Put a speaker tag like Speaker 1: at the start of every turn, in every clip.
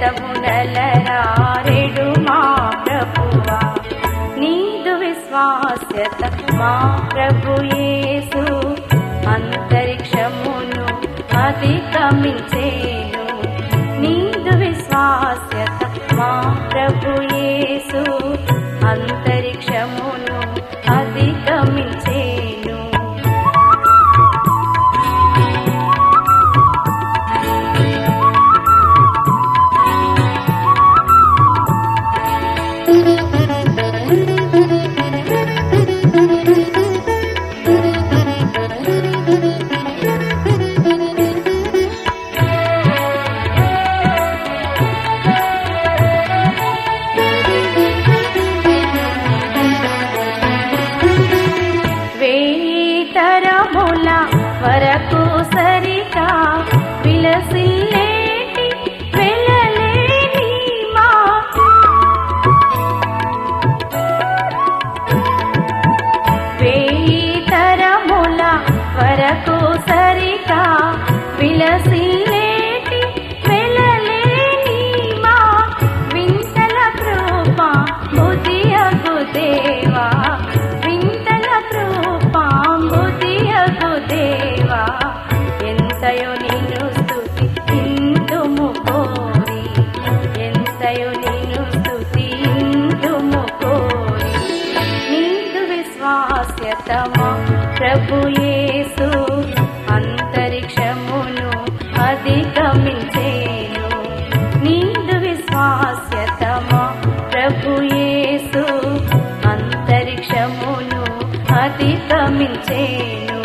Speaker 1: బ్రతమునలరారెడు మా ప్రభువా నీదు విశ్వాస్యత మా ప్రభు యేసు అంతరిక్షమును అధిగమించేను నీదు విశ్వాస్యత మా ప్రభు యేసు అంతరిక్షమును అధిగమించేను తరముల వరకు సరిగా విలసిల్లేటి వెలలేని మా వేయి తరముల వరకు సరిగా విలసిల్లేటి వెలలేని మా వింతల కృప బుద్ధియగు దేవా వింతల కృప దేవా ఎంతయో నిన్ను స్తుతింతుము కోరి ఎంతయో నిన్ను స్తుతింతుము కోరి నీదు విశ్వాస్యత మా ప్రభు యేసు అంతరిక్షమును అధిగమించేను నీదు విశ్వాస్యత మా ప్రభు యేసు అంతరిక్షమును అధిగమించేను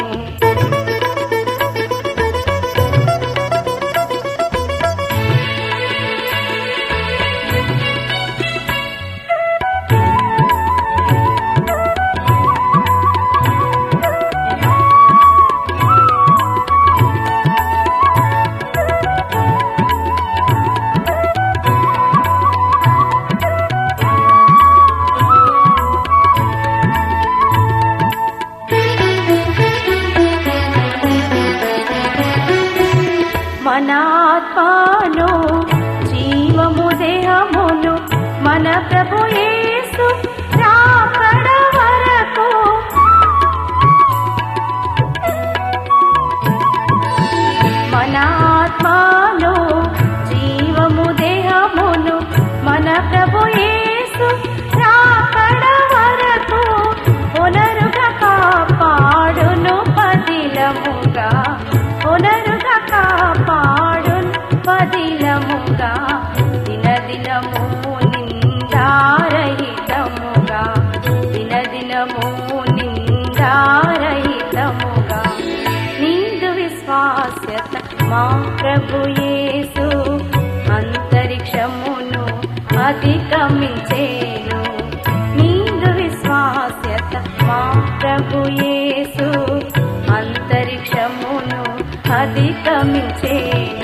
Speaker 1: మనాత్మను జీవము దేహమును మన ప్రభు యేసు రాకడ వరకు మనాత్మను జీవము దేహమును మన ప్రభు యేసు రాకడ వరకు పునరుగా కాపాడును పదిలముగా పునరుగా కాపాడును పదిలముగా దినదినము నిందారహితముగా దినదినము నిందారహితముగా నీదు విశ్వాస్యత మా ప్రభు యేసు అంతరిక్షమును అధిగమించేను నీదు విశ్వాస్యత మా ప్రభు యేసు అంతరిక్షమును అధిగమించేను